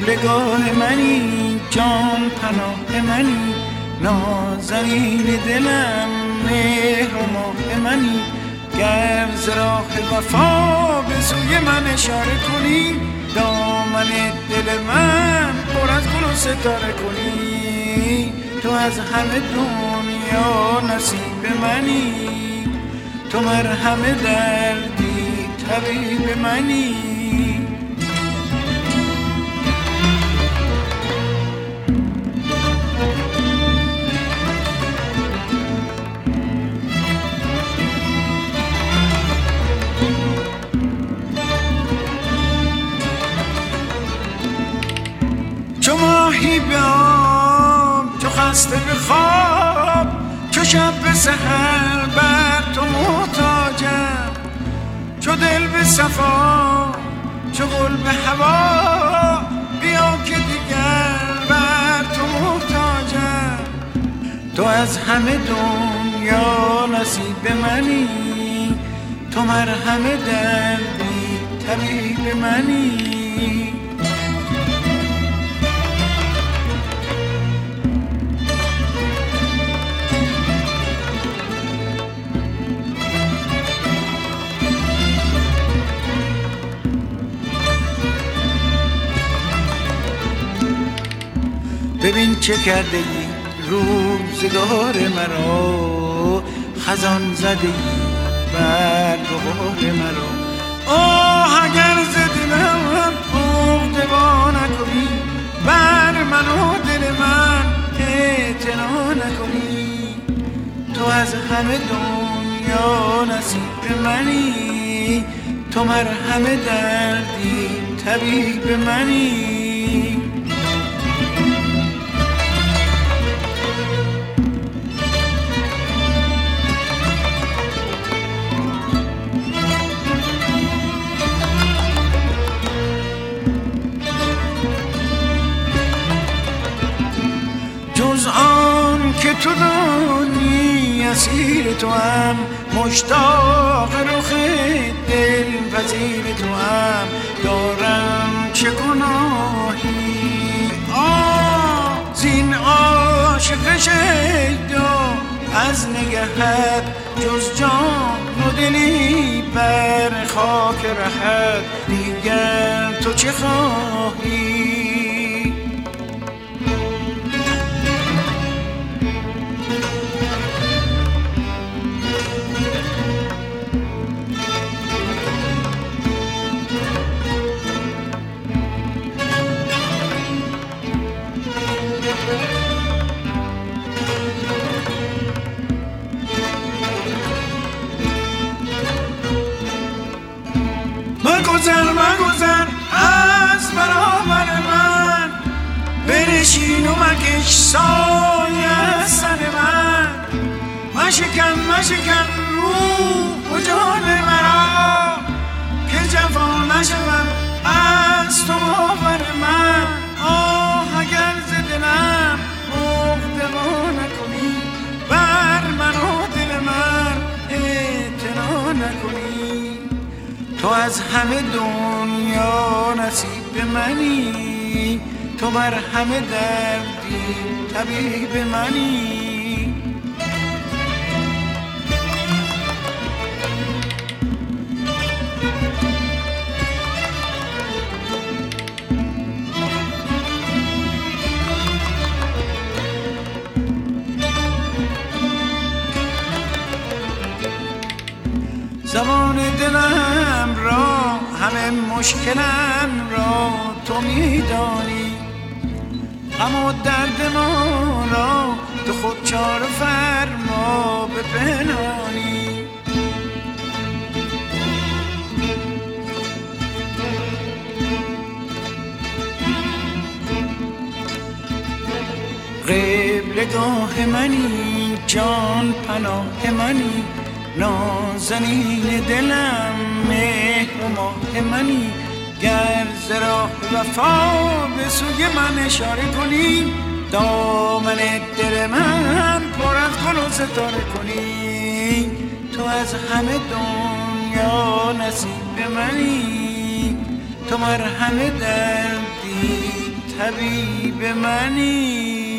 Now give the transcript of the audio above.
قبلگاه منی، جان پناه منی، نازنین دلم، مهر و ماه منی. گر ز راه وفا به سوی من اشاره کنی، دامن دل من پر از گل و ستاره کنی. تو از همه دنیا نصیب منی، تو مرهم دردی طبیب منی. چو ماهی به آب، چو خسته به خواب، چو شب به سحر بر تو محتاجم. چو دل به صفا، چو گل به هوا، بیا که دیگر بر تو محتاجم. تو از همه دنیا نصیب منی، تو مرهم دردی طبیب منی. ببین چه کرده ای روزگار مرا، خزان زده ای بر بهار مرا. آه اگر ز دلم عقده نکنی، بر من و دل من اعتنا نکنی. تو از همه دنیا نصیب منی، تو مرهم دردی طبیب منی. جز آن که تو دانی اسیر تو هم، مشتاق رخ دل پذیر تو هم. دارم چه گناهی زین عاشق شیدا، از نگهت جز جان و دلی بر خاک رهت. دیگر تو چه خواهی؟ مگذر از برابر من، بنشین و مکش سایه سر من. مشکن روح و جان مرا، که جفا نشوم از تو باور من. آه اگر ز دلم عقده نکنی، بر من و دل من اعتنا نکنی. تو از همه دنیا نصیب منی، تو مرهم دردی طبیب منی. زمان دلم را، همه مشکلم را تو میدانی. غم و درد ما را تو خود چاره فرما به پنهانی. قبلگاه منی، جان پناه منی، نازنین دلم، مهر و ماه منی. گر ز راه وفا به سوی من اشاره کنی، دامن دل من پر از گل و ستاره کنی. تو از همه دنیا نصیب منی، تو مرهم دردی حبیب منی